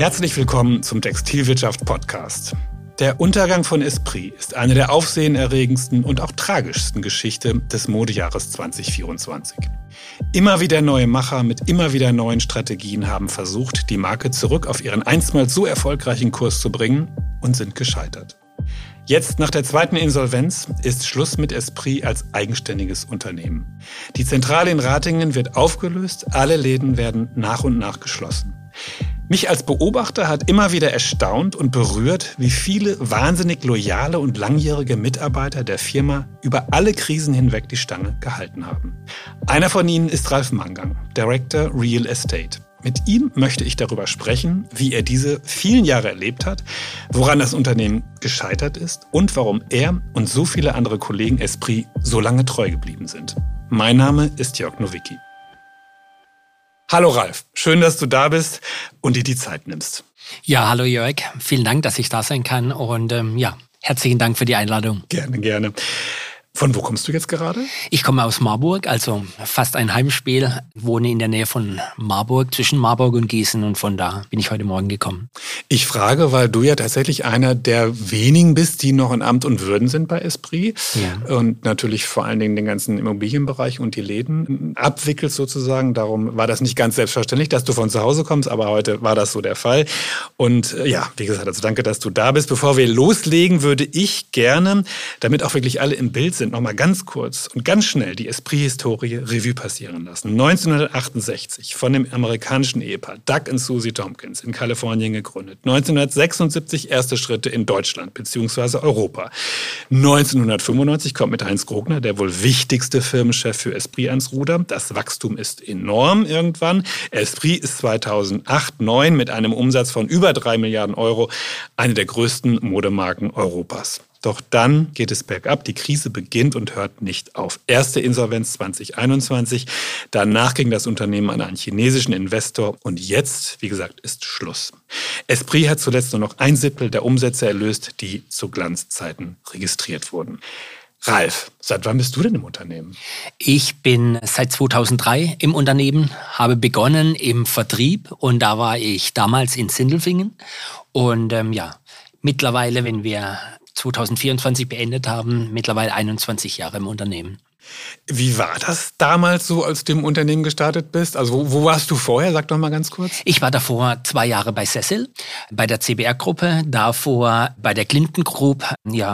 Herzlich willkommen zum Textilwirtschaft-Podcast. Der Untergang von Esprit ist eine der aufsehenerregendsten und auch tragischsten Geschichten des Modejahres 2024. Immer wieder neue Macher mit immer wieder neuen Strategien haben versucht, die Marke zurück auf ihren einstmals so erfolgreichen Kurs zu bringen und sind gescheitert. Jetzt, nach der zweiten Insolvenz, ist Schluss mit Esprit als eigenständiges Unternehmen. Die Zentrale in Ratingen wird aufgelöst, alle Läden werden nach und nach geschlossen. Mich als Beobachter hat immer wieder erstaunt und berührt, wie viele wahnsinnig loyale und langjährige Mitarbeiter der Firma über alle Krisen hinweg die Stange gehalten haben. Einer von ihnen ist Ralf Mangang, Director Real Estate. Mit ihm möchte ich darüber sprechen, wie er diese vielen Jahre erlebt hat, woran das Unternehmen gescheitert ist und warum er und so viele andere Kollegen Esprit so lange treu geblieben sind. Mein Name ist Jörg Nowicki. Hallo Ralf, schön, dass du da bist und dir die Zeit nimmst. Ja, hallo Jörg, vielen Dank, dass ich da sein kann und herzlichen Dank für die Einladung. Gerne, gerne. Von wo kommst du jetzt gerade? Ich komme aus Marburg, also fast ein Heimspiel, wohne in der Nähe von Marburg, zwischen Marburg und Gießen und von da bin ich heute Morgen gekommen. Ich frage, weil du ja tatsächlich einer der wenigen bist, die noch in Amt und Würden sind bei Esprit und natürlich vor allen Dingen den ganzen Immobilienbereich und die Läden abwickelst sozusagen. Darum war das nicht ganz selbstverständlich, dass du von zu Hause kommst, aber heute war das so der Fall. Und ja, wie gesagt, also danke, dass du da bist. Bevor wir loslegen, würde ich gerne, damit auch wirklich alle im Bild sind, noch mal ganz kurz und ganz schnell die Esprit-Historie Revue passieren lassen. 1968 von dem amerikanischen Ehepaar Doug und Susie Tompkins in Kalifornien gegründet. 1976 erste Schritte in Deutschland bzw. Europa. 1995 kommt mit Heinz Grogner, der wohl wichtigste Firmenchef für Esprit, ans Ruder. Das Wachstum ist enorm irgendwann. Esprit ist 2008/09 mit einem Umsatz von über 3 Milliarden Euro eine der größten Modemarken Europas. Doch dann geht es bergab, die Krise beginnt und hört nicht auf. Erste Insolvenz 2021, danach ging das Unternehmen an einen chinesischen Investor und jetzt, wie gesagt, ist Schluss. Esprit hat zuletzt nur noch 1/7 der Umsätze erlöst, die zu Glanzzeiten registriert wurden. Ralf, seit wann bist du denn im Unternehmen? Ich bin seit 2003 im Unternehmen, habe begonnen im Vertrieb und da war ich damals in Sindelfingen und mittlerweile, wenn wir 2024 beendet haben, mittlerweile 21 Jahre im Unternehmen. Wie war das damals so, als du im Unternehmen gestartet bist? Also wo warst du vorher? Sag doch mal ganz kurz. Ich war davor 2 Jahre bei Sessel, bei der CBR-Gruppe, davor bei der Clinton Group,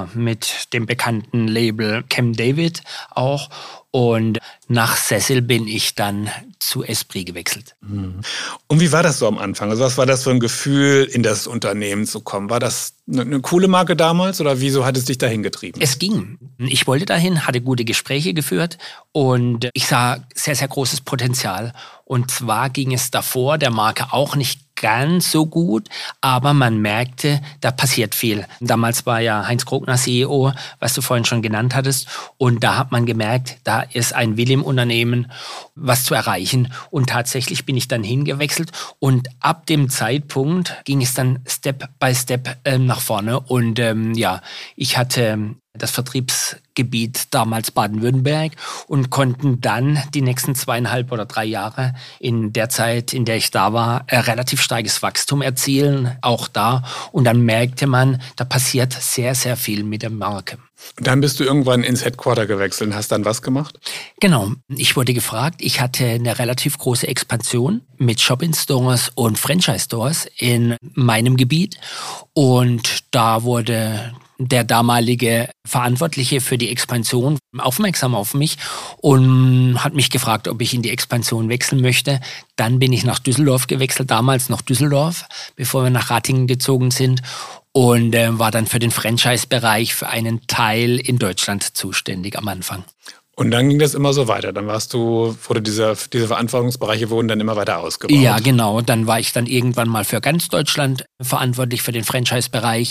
mit dem bekannten Label Camp David auch. Und nach Sessel bin ich dann zu Esprit gewechselt. Und wie war das so am Anfang? Also was war das für ein Gefühl, in das Unternehmen zu kommen? War das eine coole Marke damals oder wieso hat es dich dahin getrieben? Es ging. Ich wollte dahin, hatte gute Gespräche geführt und ich sah sehr, sehr großes Potenzial. Und zwar ging es davor der Marke auch nicht ganz so gut, aber man merkte, da passiert viel. Damals war ja Heinz Grogner CEO, was du vorhin schon genannt hattest, und da hat man gemerkt, da ist ein Wille im Unternehmen, was zu erreichen. Und tatsächlich bin ich dann hingewechselt und ab dem Zeitpunkt ging es dann Step by Step nach vorne und ich hatte das Vertriebsgebiet damals Baden-Württemberg und konnten dann die nächsten 2,5 oder 3 Jahre in der Zeit, in der ich da war, relativ starkes Wachstum erzielen, auch da. Und dann merkte man, da passiert sehr, sehr viel mit der Marke. Und dann bist du irgendwann ins Headquarter gewechselt und hast dann was gemacht? Genau. Ich wurde gefragt, ich hatte eine relativ große Expansion mit Shop-in-Stores und Franchise-Stores in meinem Gebiet und da wurde der damalige Verantwortliche für die Expansion aufmerksam auf mich und hat mich gefragt, ob ich in die Expansion wechseln möchte. Dann bin ich nach Düsseldorf gewechselt, damals noch Düsseldorf, bevor wir nach Ratingen gezogen sind und war dann für den Franchise-Bereich für einen Teil in Deutschland zuständig am Anfang. Und dann ging das immer so weiter. Dann diese Verantwortungsbereiche wurden dann immer weiter ausgebaut. Ja, genau. Dann war ich dann irgendwann mal für ganz Deutschland verantwortlich für den Franchise-Bereich.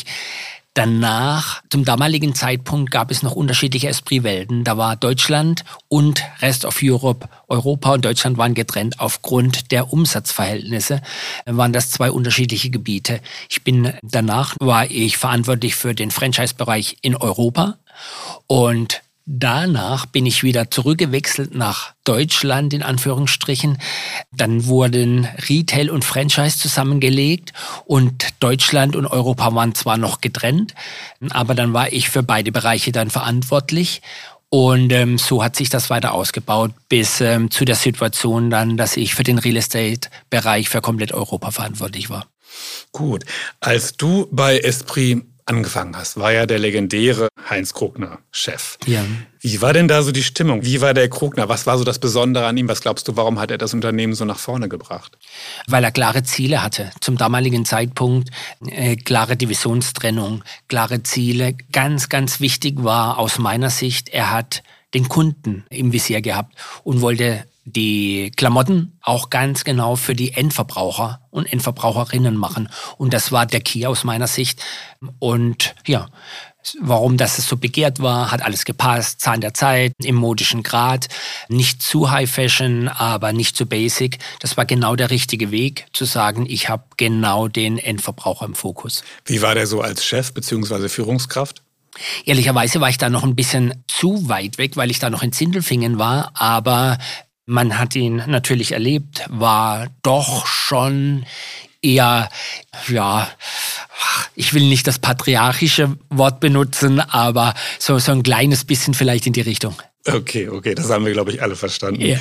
Danach, zum damaligen Zeitpunkt, gab es noch unterschiedliche Esprit-Welten. Da war Deutschland und Rest of Europe, Europa und Deutschland waren getrennt. Aufgrund der Umsatzverhältnisse waren das 2 unterschiedliche Gebiete. Danach war ich verantwortlich für den Franchise-Bereich in Europa und Danach bin ich wieder zurückgewechselt nach Deutschland, in Anführungsstrichen. Dann wurden Retail und Franchise zusammengelegt und Deutschland und Europa waren zwar noch getrennt, aber dann war ich für beide Bereiche dann verantwortlich. Und so hat sich das weiter ausgebaut bis zu der Situation dann, dass ich für den Real Estate-Bereich für komplett Europa verantwortlich war. Gut, als du bei Esprit angefangen hast, war ja der legendäre Heinz Krogner Chef. Ja. Wie war denn da so die Stimmung? Wie war der Krogner? Was war so das Besondere an ihm? Was glaubst du, warum hat er das Unternehmen so nach vorne gebracht? Weil er klare Ziele hatte. Zum damaligen Zeitpunkt klare Divisionstrennung, klare Ziele. Ganz, ganz wichtig war aus meiner Sicht, er hat den Kunden im Visier gehabt und wollte die Klamotten auch ganz genau für die Endverbraucher und Endverbraucherinnen machen. Und das war der Key aus meiner Sicht. Und ja, warum das so begehrt war, hat alles gepasst. Zahn der Zeit, im modischen Grad. Nicht zu High Fashion, aber nicht zu basic. Das war genau der richtige Weg, zu sagen, ich habe genau den Endverbraucher im Fokus. Wie war der so als Chef bzw. Führungskraft? Ehrlicherweise war ich da noch ein bisschen zu weit weg, weil ich da noch in Sindelfingen war. Aber man hat ihn natürlich erlebt, war doch schon eher, ja, ich will nicht das patriarchische Wort benutzen, aber so ein kleines bisschen vielleicht in die Richtung. Okay, das haben wir, glaube ich, alle verstanden. Yeah.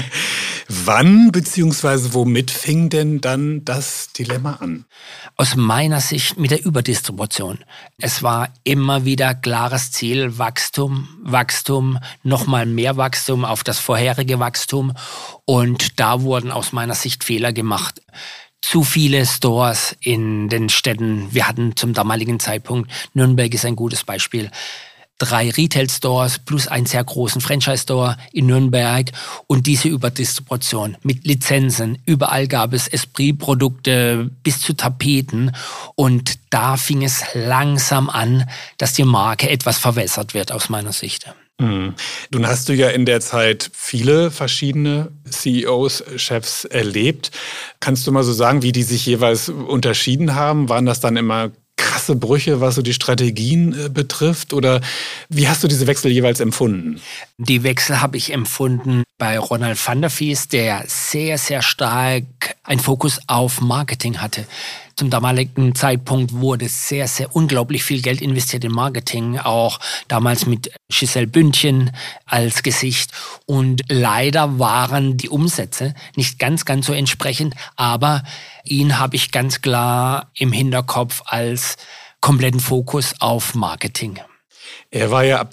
Wann bzw. womit fing denn dann das Dilemma an? Aus meiner Sicht mit der Überdistribution. Es war immer wieder klares Ziel, Wachstum, nochmal mehr Wachstum auf das vorherige Wachstum. Und da wurden aus meiner Sicht Fehler gemacht. Zu viele Stores in den Städten. Wir hatten zum damaligen Zeitpunkt, Nürnberg ist ein gutes Beispiel, 3 Retail-Stores plus einen sehr großen Franchise-Store in Nürnberg und diese Überdistribution mit Lizenzen. Überall gab es Esprit-Produkte bis zu Tapeten und da fing es langsam an, dass die Marke etwas verwässert wird aus meiner Sicht. Nun hast du ja in der Zeit viele verschiedene CEOs, Chefs erlebt. Kannst du mal so sagen, wie die sich jeweils unterschieden haben? Waren das dann immer krasse Brüche, was so die Strategien betrifft? Oder wie hast du diese Wechsel jeweils empfunden? Die Wechsel habe ich empfunden bei Ronald van der Vries, der sehr, sehr stark einen Fokus auf Marketing hatte. Zum damaligen Zeitpunkt wurde sehr, sehr unglaublich viel Geld investiert in Marketing, auch damals mit Giselle Bündchen als Gesicht. Und leider waren die Umsätze nicht ganz so entsprechend, aber ihn habe ich ganz klar im Hinterkopf als kompletten Fokus auf Marketing. Er war ja ab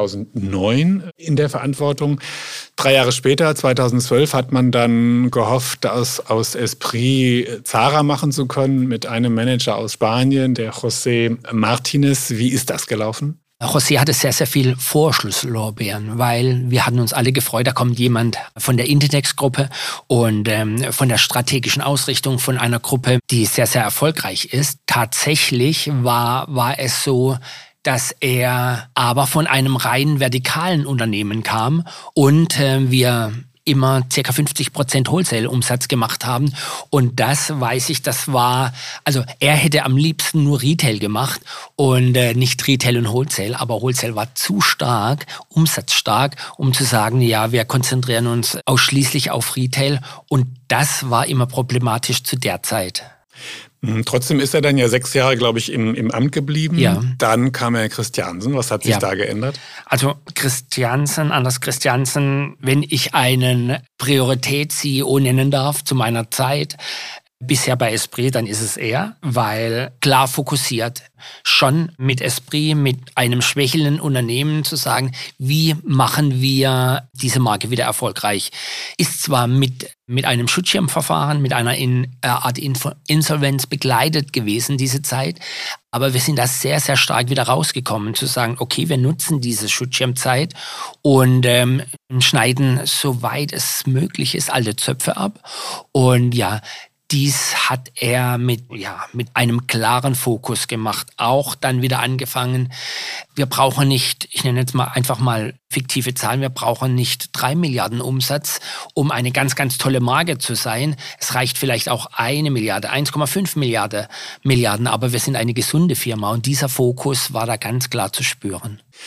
2009 in der Verantwortung. 3 Jahre später, 2012, hat man dann gehofft, aus Esprit Zara machen zu können mit einem Manager aus Spanien, der José Martinez. Wie ist das gelaufen? José hatte sehr, sehr viel Vorschusslorbeeren, weil wir hatten uns alle gefreut, da kommt jemand von der Inditex-Gruppe und von der strategischen Ausrichtung von einer Gruppe, die sehr, sehr erfolgreich ist. Tatsächlich war es so, dass er aber von einem rein vertikalen Unternehmen kam und wir immer ca. 50% Wholesale-Umsatz gemacht haben. Und das weiß ich, also er hätte am liebsten nur Retail gemacht und nicht Retail und Wholesale. Aber Wholesale war zu stark, umsatzstark, um zu sagen, ja, wir konzentrieren uns ausschließlich auf Retail. Und das war immer problematisch zu der Zeit. Trotzdem ist er dann ja 6 Jahre, glaube ich, im Amt geblieben. Ja. Dann kam Herr Christiansen. Was hat sich da geändert? Also Anders Christiansen, wenn ich einen Priorität-CEO nennen darf zu meiner Zeit, bisher bei Esprit, dann ist es er, weil klar fokussiert, schon mit Esprit, mit einem schwächelnden Unternehmen zu sagen, wie machen wir diese Marke wieder erfolgreich. Ist zwar mit einem Schutzschirmverfahren, mit einer Art Insolvenz begleitet gewesen, diese Zeit, aber wir sind da sehr, sehr stark wieder rausgekommen, zu sagen, okay, wir nutzen diese Schutzschirmzeit und schneiden, soweit es möglich ist, alte Zöpfe ab. Und ja, dies hat er mit einem klaren Fokus gemacht. Auch dann wieder angefangen, wir brauchen nicht, ich nenne jetzt mal einfach mal fiktive Zahlen, wir brauchen nicht 3 Milliarden Umsatz, um eine ganz, ganz tolle Marke zu sein. Es reicht vielleicht auch 1 Milliarde, 1,5 Milliarden, aber wir sind eine gesunde Firma und dieser Fokus war da ganz klar zu spüren.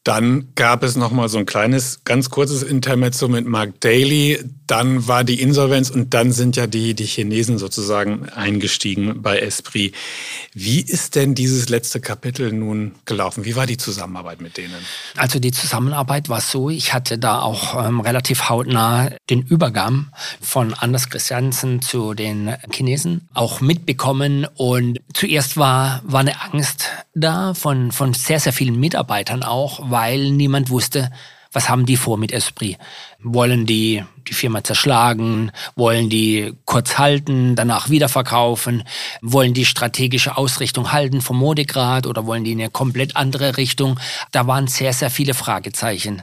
Dann gab es nochmal so ein kleines, ganz kurzes Intermezzo mit Mark Daly. Dann war die Insolvenz und dann sind ja die Chinesen sozusagen eingestiegen bei Esprit. Wie ist denn dieses letzte Kapitel nun gelaufen? Wie war die Zusammenarbeit mit denen? Also die Zusammenarbeit war so, ich hatte da auch relativ hautnah den Übergang von Anders Christiansen zu den Chinesen auch mitbekommen. Und zuerst war eine Angst da von sehr, sehr vielen Mitarbeitern auch, weil niemand wusste, was haben die vor mit Esprit. Wollen die Firma zerschlagen? Wollen die kurz halten, danach wiederverkaufen? Wollen die strategische Ausrichtung halten vom Modegrad oder wollen die in eine komplett andere Richtung? Da waren sehr, sehr viele Fragezeichen.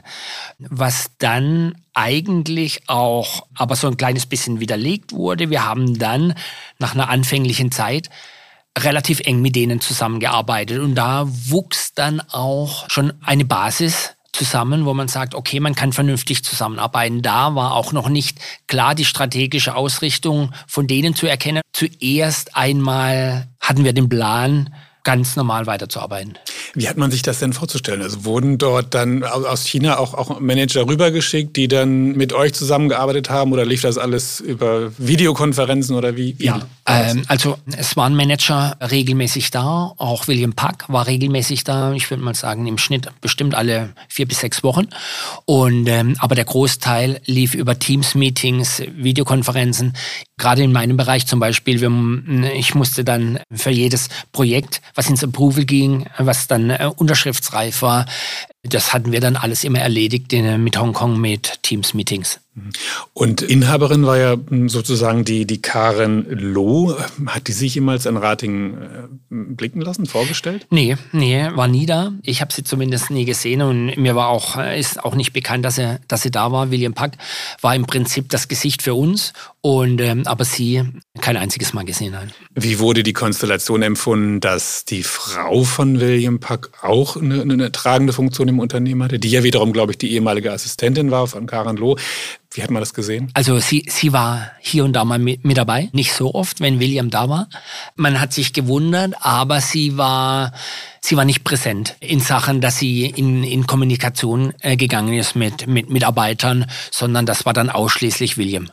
Was dann eigentlich auch aber so ein kleines bisschen widerlegt wurde. Wir haben dann nach einer anfänglichen Zeit relativ eng mit denen zusammengearbeitet und da wuchs dann auch schon eine Basis zusammen, wo man sagt, okay, man kann vernünftig zusammenarbeiten. Da war auch noch nicht klar die strategische Ausrichtung von denen zu erkennen. Zuerst einmal hatten wir den Plan, ganz normal weiterzuarbeiten. Wie hat man sich das denn vorzustellen? Also wurden dort dann aus China auch Manager rübergeschickt, die dann mit euch zusammengearbeitet haben oder lief das alles über Videokonferenzen oder wie? Ja, also es waren Manager regelmäßig da, auch William Pack war regelmäßig da, ich würde mal sagen im Schnitt bestimmt alle 4 bis 6 Wochen. Und aber der Großteil lief über Teams-Meetings, Videokonferenzen. Gerade in meinem Bereich zum Beispiel, ich musste dann für jedes Projekt, was ins Approval ging, was dann unterschriftsreif war, das hatten wir dann alles immer erledigt mit Hongkong, mit Teams-Meetings. Und Inhaberin war ja sozusagen die Karen Loh. Hat die sich jemals in Ratingen blicken lassen, vorgestellt? Nee, war nie da. Ich habe sie zumindest nie gesehen und mir ist auch nicht bekannt, dass sie da war. William Pack war im Prinzip das Gesicht für uns aber sie kein einziges Mal gesehen hat. Wie wurde die Konstellation empfunden, dass die Frau von William Pack auch eine tragende Funktion im Unternehmen hatte, die ja wiederum, glaube ich, die ehemalige Assistentin war von Karen Loh? Wie hat man das gesehen? Also sie war hier und da mal mit dabei, nicht so oft, wenn William da war. Man hat sich gewundert, aber sie war nicht präsent in Sachen, dass sie in Kommunikation gegangen ist mit Mitarbeitern, sondern das war dann ausschließlich William.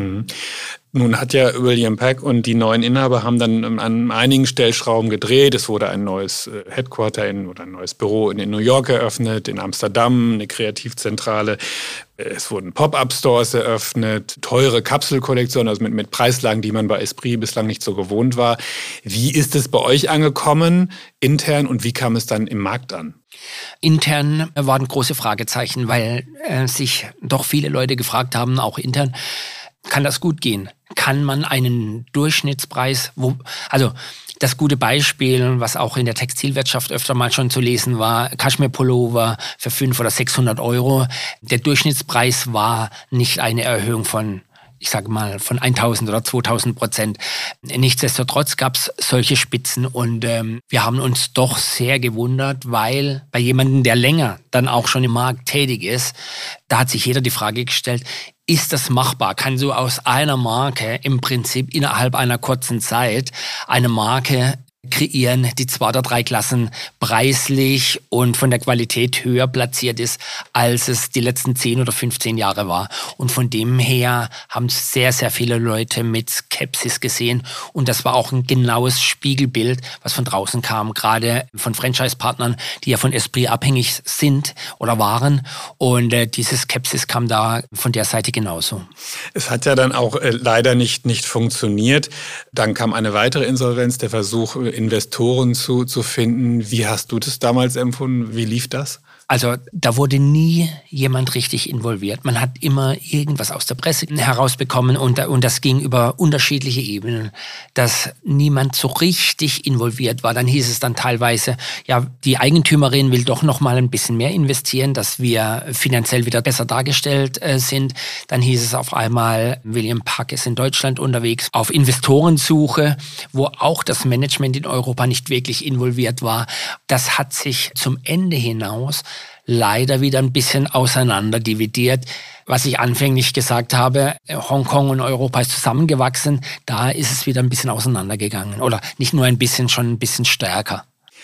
Nun hat ja William Pack und die neuen Inhaber haben dann an einigen Stellschrauben gedreht. Es wurde ein neues Headquarter oder ein neues Büro in New York eröffnet, in Amsterdam, eine Kreativzentrale. Es wurden Pop-up-Stores eröffnet, teure Kapselkollektionen, also mit Preislagen, die man bei Esprit bislang nicht so gewohnt war. Wie ist es bei euch angekommen, intern, und wie kam es dann im Markt an? Intern waren große Fragezeichen, weil sich doch viele Leute gefragt haben, auch intern, kann das gut gehen? Kann man einen Durchschnittspreis, also das gute Beispiel, was auch in der Textilwirtschaft öfter mal schon zu lesen war, Kaschmir-Pullover für 500 oder 600 Euro. Der Durchschnittspreis war nicht eine Erhöhung von, ich sage mal, von 1000 oder 2000%. Nichtsdestotrotz gab es solche Spitzen und wir haben uns doch sehr gewundert, weil bei jemandem, der länger dann auch schon im Markt tätig ist, da hat sich jeder die Frage gestellt, ist das machbar? Kann so aus einer Marke im Prinzip innerhalb einer kurzen Zeit eine Marke kreieren, die 2 oder 3 Klassen preislich und von der Qualität höher platziert ist, als es die letzten 10 oder 15 Jahre war. Und von dem her haben sehr, sehr viele Leute mit Skepsis gesehen. Und das war auch ein genaues Spiegelbild, was von draußen kam, gerade von Franchise-Partnern, die ja von Esprit abhängig sind oder waren. Und diese Skepsis kam da von der Seite genauso. Es hat ja dann auch leider nicht funktioniert. Dann kam eine weitere Insolvenz, der Versuch, Investoren zu finden. Wie hast du das damals empfunden? Wie lief das? Also da wurde nie jemand richtig involviert. Man hat immer irgendwas aus der Presse herausbekommen und das ging über unterschiedliche Ebenen, dass niemand so richtig involviert war. Dann hieß es dann teilweise, ja, die Eigentümerin will doch noch mal ein bisschen mehr investieren, dass wir finanziell wieder besser dargestellt sind. Dann hieß es auf einmal, William Pack ist in Deutschland unterwegs auf Investorensuche, wo auch das Management in Europa nicht wirklich involviert war. Das hat sich zum Ende hinaus leider wieder ein bisschen auseinanderdividiert. Was ich anfänglich gesagt habe, Hongkong und Europa ist zusammengewachsen, da ist es wieder ein bisschen auseinandergegangen. Oder nicht nur ein bisschen, schon ein bisschen stärker.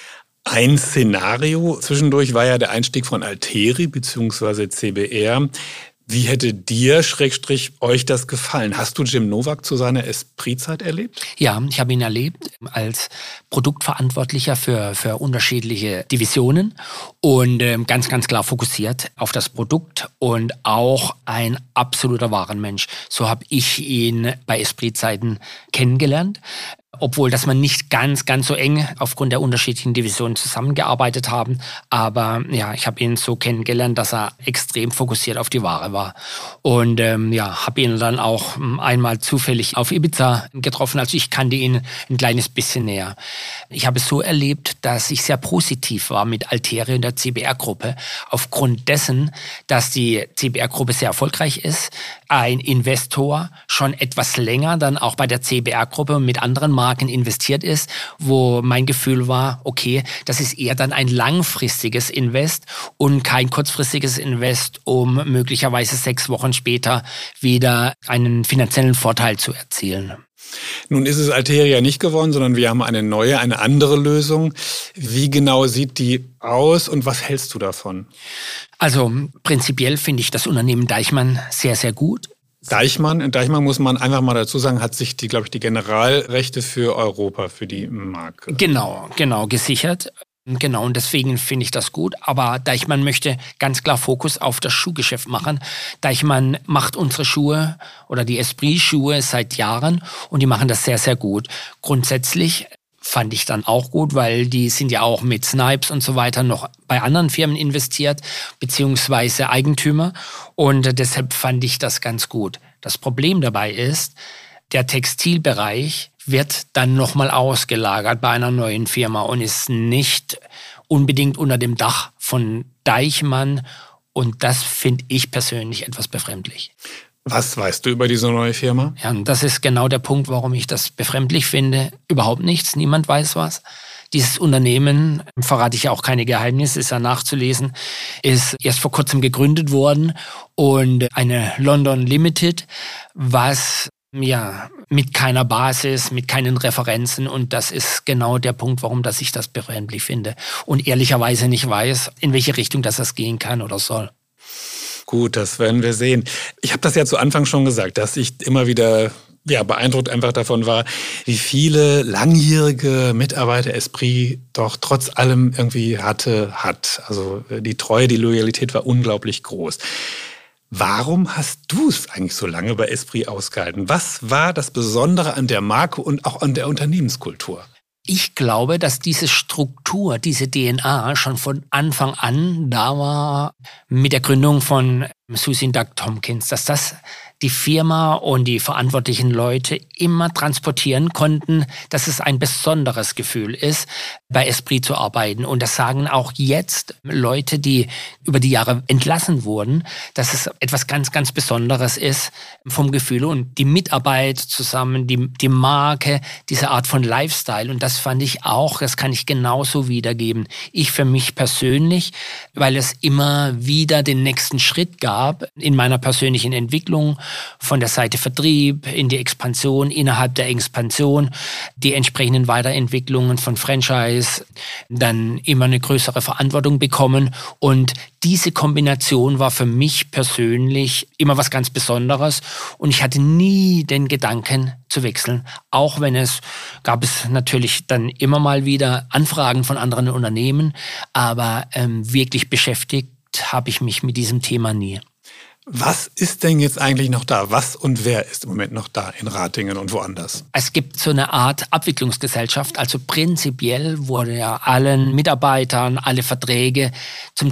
Ein Szenario zwischendurch war ja der Einstieg von Alteri bzw. CBR. Wie hätte dir, euch das gefallen? Hast du Jim Nowak zu seiner Esprit-Zeit erlebt? Ja, ich habe ihn erlebt als Produktverantwortlicher für unterschiedliche Divisionen und ganz, ganz klar fokussiert auf das Produkt und auch ein absoluter Warenmensch. So habe ich ihn bei Esprit-Zeiten kennengelernt. Obwohl, dass man nicht ganz, ganz so eng aufgrund der unterschiedlichen Divisionen zusammengearbeitet haben. Aber ja, ich habe ihn so kennengelernt, dass er extrem fokussiert auf die Ware war. Und habe ihn dann auch einmal zufällig auf Ibiza getroffen. Also ich kannte ihn ein kleines bisschen näher. Ich habe es so erlebt, dass ich sehr positiv war mit Alteri und der CBR-Gruppe. Aufgrund dessen, dass die CBR-Gruppe sehr erfolgreich ist, ein Investor schon etwas länger dann auch bei der CBR-Gruppe mit anderen Marken investiert ist, wo mein Gefühl war, okay, das ist eher dann ein langfristiges Invest und kein kurzfristiges Invest, um möglicherweise 6 Wochen später wieder einen finanziellen Vorteil zu erzielen. Nun ist es Alteri ja nicht geworden, sondern wir haben eine andere Lösung. Wie genau sieht die aus und was hältst du davon? Also prinzipiell finde ich das Unternehmen Deichmann sehr, sehr gut. Deichmann muss man einfach mal dazu sagen, hat sich die Generalrechte für Europa, für die Marke. Genau, gesichert. Genau, und deswegen finde ich das gut. Aber Deichmann möchte ganz klar Fokus auf das Schuhgeschäft machen. Deichmann macht unsere Schuhe oder die Esprit-Schuhe seit Jahren und die machen das sehr, sehr gut. Grundsätzlich fand ich dann auch gut, weil die sind ja auch mit Snipes und so weiter noch bei anderen Firmen investiert, beziehungsweise Eigentümer. Und deshalb fand ich das ganz gut. Das Problem dabei ist, der Textilbereich wird dann nochmal ausgelagert bei einer neuen Firma und ist nicht unbedingt unter dem Dach von Deichmann. Und das finde ich persönlich etwas befremdlich. Was weißt du über diese neue Firma? Ja, und das ist genau der Punkt, warum ich das befremdlich finde. Überhaupt nichts, niemand weiß was. Dieses Unternehmen, verrate ich ja auch keine Geheimnisse, ist ja nachzulesen, ist erst vor kurzem gegründet worden und eine London Limited, was ja mit keiner Basis, mit keinen Referenzen, und das ist genau der Punkt, warum dass ich das befremdlich finde und ehrlicherweise nicht weiß, in welche Richtung das gehen kann oder soll. Gut, das werden wir sehen. Ich habe das ja zu Anfang schon gesagt, dass ich immer wieder beeindruckt einfach davon war, wie viele langjährige Mitarbeiter Esprit doch trotz allem irgendwie hat. Also die Treue, die Loyalität war unglaublich groß. Warum hast du es eigentlich so lange bei Esprit ausgehalten? Was war das Besondere an der Marke und auch an der Unternehmenskultur? Ich glaube, dass diese Struktur, diese DNA schon von Anfang an da war mit der Gründung von Susie und Doug Tompkins, dass das die Firma und die verantwortlichen Leute immer transportieren konnten, dass es ein besonderes Gefühl ist, bei Esprit zu arbeiten. Und das sagen auch jetzt Leute, die über die Jahre entlassen wurden, dass es etwas ganz, ganz Besonderes ist vom Gefühl. Und die Mitarbeit zusammen, die Marke, diese Art von Lifestyle. Und das fand ich auch, das kann ich genauso wiedergeben. Ich für mich persönlich, weil es immer wieder den nächsten Schritt gab in meiner persönlichen Entwicklung, von der Seite Vertrieb in die Expansion, innerhalb der Expansion, die entsprechenden Weiterentwicklungen von Franchise, dann immer eine größere Verantwortung bekommen. Und diese Kombination war für mich persönlich immer was ganz Besonderes. Und ich hatte nie den Gedanken zu wechseln, auch wenn gab es natürlich dann immer mal wieder Anfragen von anderen Unternehmen, aber wirklich beschäftigt habe ich mich mit diesem Thema nie. Was ist denn jetzt eigentlich noch da? Was und wer ist im Moment noch da in Ratingen und woanders? Es gibt so eine Art Abwicklungsgesellschaft. Also prinzipiell wurde ja allen Mitarbeitern alle Verträge zum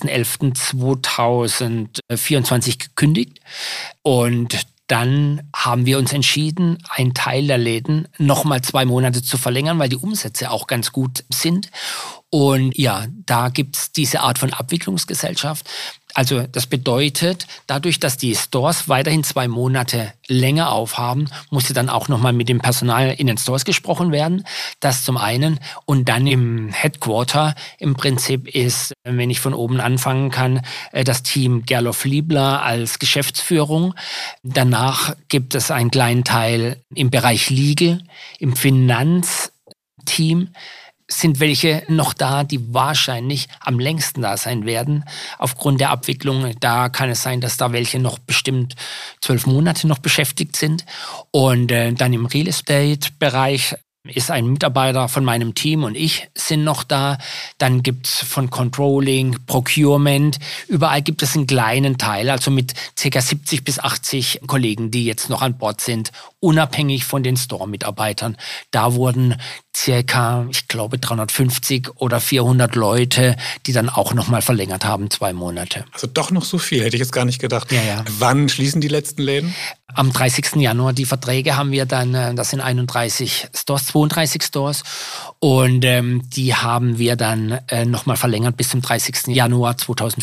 30.11.2024 gekündigt. Und dann haben wir uns entschieden, einen Teil der Läden nochmal 2 Monate zu verlängern, weil die Umsätze auch ganz gut sind. Und ja, da gibt's diese Art von Abwicklungsgesellschaft. Also das bedeutet, dadurch, dass die Stores weiterhin 2 Monate länger aufhaben, musste dann auch nochmal mit dem Personal in den Stores gesprochen werden. Das zum einen. Und dann im Headquarter im Prinzip ist, wenn ich von oben anfangen kann, das Team Gerloff-Liebler als Geschäftsführung. Danach gibt es einen kleinen Teil im Bereich Legal, im Finanzteam, sind welche noch da, die wahrscheinlich am längsten da sein werden. Aufgrund der Abwicklung, da kann es sein, dass da welche noch bestimmt 12 Monate noch beschäftigt sind. Und dann im Real Estate-Bereich ist ein Mitarbeiter von meinem Team und ich sind noch da. Dann gibt's von Controlling, Procurement, überall gibt es einen kleinen Teil, also mit ca. 70 bis 80 Kollegen, die jetzt noch an Bord sind, unabhängig von den Store-Mitarbeitern. Da wurden circa, ich glaube, 350 oder 400 Leute, die dann auch nochmal verlängert haben, 2 Monate. Also doch noch so viel, hätte ich jetzt gar nicht gedacht. Ja. Wann schließen die letzten Läden? Am 30. Januar, die Verträge haben wir dann, das sind 31 Stores, 32 Stores und die haben wir dann nochmal verlängert bis zum 30. Januar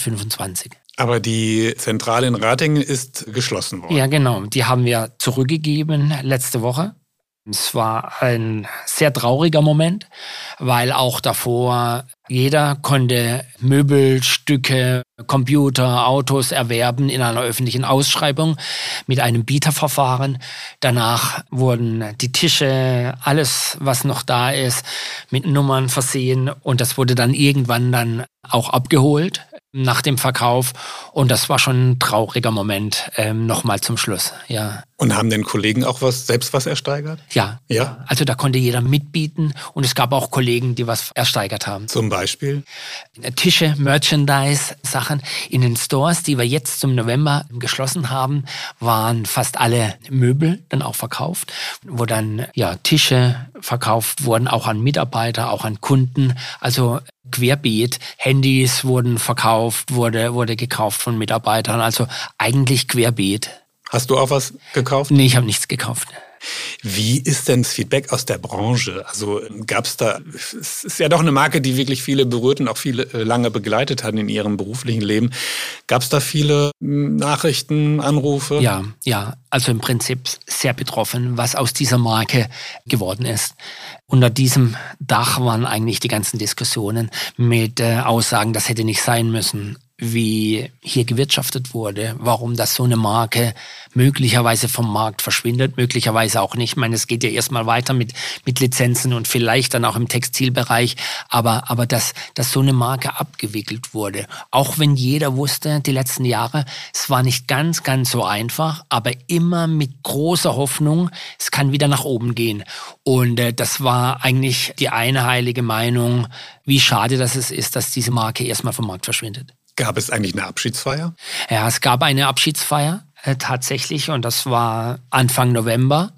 2025. Aber die Zentrale in Ratingen ist geschlossen worden. Ja, genau. Die haben wir zurückgegeben letzte Woche. Es war ein sehr trauriger Moment, weil auch davor jeder konnte Möbelstücke, Computer, Autos erwerben in einer öffentlichen Ausschreibung mit einem Bieterverfahren. Danach wurden die Tische, alles was noch da ist, mit Nummern versehen und das wurde dann irgendwann dann auch abgeholt nach dem Verkauf und das war schon ein trauriger Moment, nochmal zum Schluss, ja. Und haben den Kollegen auch selbst was ersteigert? Ja. Also da konnte jeder mitbieten und es gab auch Kollegen, die was ersteigert haben. Zum Beispiel? Tische, Merchandise, Sachen. In den Stores, die wir jetzt zum November geschlossen haben, waren fast alle Möbel dann auch verkauft, wo dann Tische verkauft wurden, auch an Mitarbeiter, auch an Kunden. Also querbeet. Handys wurden verkauft, wurde gekauft von Mitarbeitern. Also eigentlich querbeet. Hast du auch was gekauft? Nee, ich habe nichts gekauft. Wie ist denn das Feedback aus der Branche? Also gab's da, es ist ja doch eine Marke, die wirklich viele berührt und auch viele lange begleitet hat in ihrem beruflichen Leben. Gab es da viele Nachrichten, Anrufe? Ja, also im Prinzip sehr betroffen, was aus dieser Marke geworden ist. Unter diesem Dach waren eigentlich die ganzen Diskussionen mit Aussagen, das hätte nicht sein müssen, wie hier gewirtschaftet wurde, warum das so eine Marke möglicherweise vom Markt verschwindet, möglicherweise auch nicht. Ich meine, es geht ja erstmal weiter mit Lizenzen und vielleicht dann auch im Textilbereich, aber dass so eine Marke abgewickelt wurde. Auch wenn jeder wusste, die letzten Jahre, es war nicht ganz so einfach, aber immer mit großer Hoffnung, es kann wieder nach oben gehen. Und das war eigentlich die eine heilige Meinung, wie schade das ist, dass diese Marke erstmal vom Markt verschwindet. Gab es eigentlich eine Abschiedsfeier? Ja, es gab eine Abschiedsfeier tatsächlich und das war Anfang November.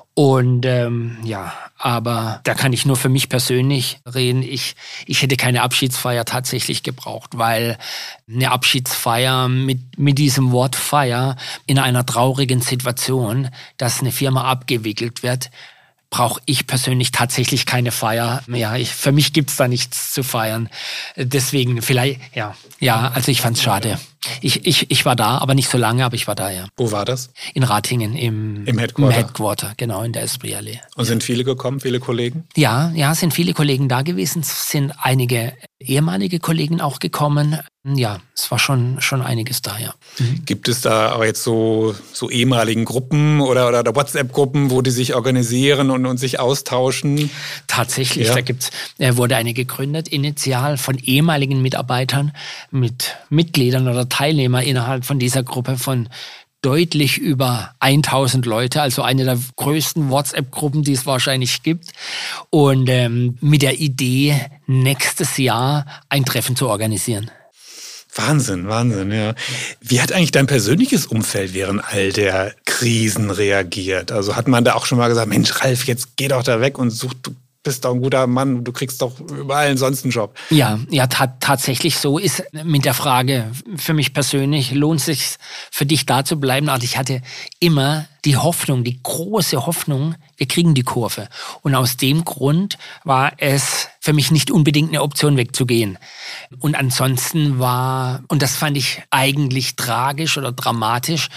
Und aber da kann ich nur für mich persönlich reden. Ich hätte keine Abschiedsfeier tatsächlich gebraucht, weil eine Abschiedsfeier mit diesem Wort Feier in einer traurigen Situation, dass eine Firma abgewickelt wird, brauche ich persönlich tatsächlich keine Feier. Ja, für mich gibt's da nichts zu feiern. Deswegen vielleicht, also ich fand's schade. Ich war da, aber nicht so lange, aber ich war da, ja. Wo war das? In Ratingen, im Headquarter, genau, in der Esprit-Allee. Und sind viele gekommen, viele Kollegen? Ja, sind viele Kollegen da gewesen, es sind einige ehemalige Kollegen auch gekommen. Ja, es war schon einiges da, ja. Gibt es da aber jetzt so ehemaligen Gruppen oder WhatsApp-Gruppen, wo die sich organisieren und sich austauschen? Tatsächlich, da wurde eine gegründet, initial von ehemaligen Mitarbeitern mit Mitgliedern oder Teilnehmer innerhalb von dieser Gruppe von deutlich über 1000 Leute, also eine der größten WhatsApp-Gruppen, die es wahrscheinlich gibt. Und mit der Idee, nächstes Jahr ein Treffen zu organisieren. Wahnsinn, ja. Wie hat eigentlich dein persönliches Umfeld während all der Krisen reagiert? Also hat man da auch schon mal gesagt, Mensch, Ralf, jetzt geh doch da weg und du bist doch ein guter Mann, du kriegst doch überall sonst einen Job. Ja, tatsächlich so ist mit der Frage für mich persönlich, lohnt es sich für dich da zu bleiben? Also ich hatte immer die Hoffnung, die große Hoffnung, wir kriegen die Kurve. Und aus dem Grund war es für mich nicht unbedingt eine Option, wegzugehen. Und ansonsten und das fand ich eigentlich tragisch oder dramatisch,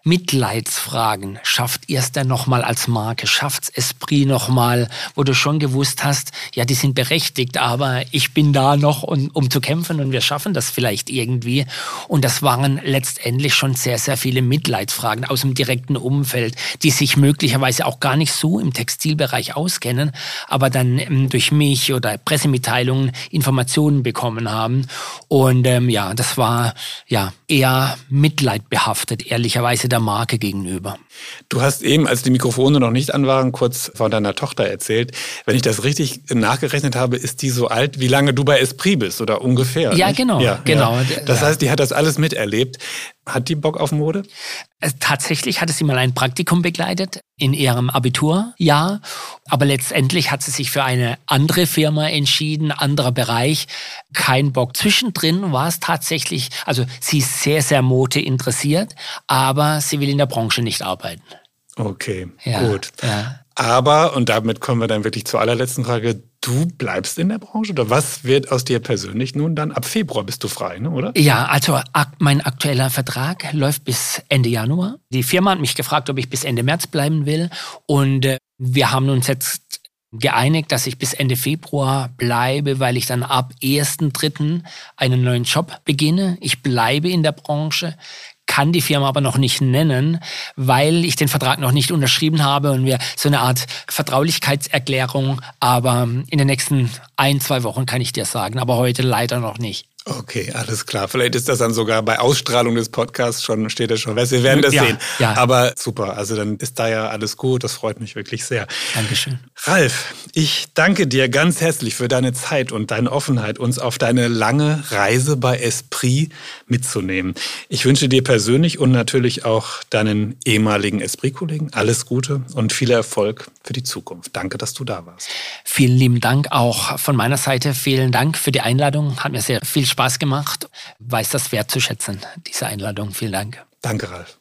Mitleidsfragen schafft erst dann nochmal als Marke, schafft's Esprit nochmal, wo du schon gewusst hast, ja, die sind berechtigt, aber ich bin da noch, um zu kämpfen und wir schaffen das vielleicht irgendwie. Und das waren letztendlich schon sehr, sehr viele Mitleidsfragen aus dem direkten Umfeld, die sich möglicherweise auch gar nicht so im Textilbereich auskennen, aber dann durch mich oder Pressemitteilungen Informationen bekommen haben. Und das war ja eher mitleidbehaftet, ehrlicherweise der Marke gegenüber. Du hast eben, als die Mikrofone noch nicht an waren, kurz von deiner Tochter erzählt. Wenn ich das richtig nachgerechnet habe, ist die so alt, wie lange du bei Esprit bist oder ungefähr. Ja, nicht? genau. Ja. Das heißt, die hat das alles miterlebt. Hat die Bock auf Mode? Tatsächlich hatte sie mal ein Praktikum begleitet in ihrem Abiturjahr, aber letztendlich hat sie sich für eine andere Firma entschieden, anderer Bereich, kein Bock. Zwischendrin war es tatsächlich, also sie ist sehr, sehr Mode interessiert, aber sie will in der Branche nicht arbeiten. Okay, ja, gut. Ja. Aber, und damit kommen wir dann wirklich zur allerletzten Frage, du bleibst in der Branche oder was wird aus dir persönlich nun dann? Ab Februar bist du frei, ne, oder? Ja, also mein aktueller Vertrag läuft bis Ende Januar. Die Firma hat mich gefragt, ob ich bis Ende März bleiben will und wir haben uns jetzt geeinigt, dass ich bis Ende Februar bleibe, weil ich dann ab 1.3. einen neuen Job beginne. Ich bleibe in der Branche, kann die Firma aber noch nicht nennen, weil ich den Vertrag noch nicht unterschrieben habe und wir so eine Art Vertraulichkeitserklärung, aber in den nächsten 1-2 Wochen kann ich dir sagen, aber heute leider noch nicht. Okay, alles klar. Vielleicht ist das dann sogar bei Ausstrahlung des Podcasts steht das schon fest. Wir werden das sehen. Ja. Aber super, also dann ist da ja alles gut. Das freut mich wirklich sehr. Dankeschön. Ralf, ich danke dir ganz herzlich für deine Zeit und deine Offenheit, uns auf deine lange Reise bei Esprit mitzunehmen. Ich wünsche dir persönlich und natürlich auch deinen ehemaligen Esprit-Kollegen alles Gute und viel Erfolg für die Zukunft. Danke, dass du da warst. Vielen lieben Dank auch von meiner Seite. Vielen Dank für die Einladung. Hat mir sehr viel Spaß gemacht. Weiß das wertzuschätzen, diese Einladung. Vielen Dank. Danke, Ralf.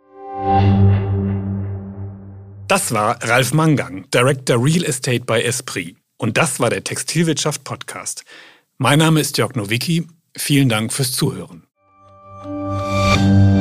Das war Ralf Mangang, Director Real Estate bei Esprit. Und das war der Textilwirtschaft Podcast. Mein Name ist Jörg Nowicki. Vielen Dank fürs Zuhören.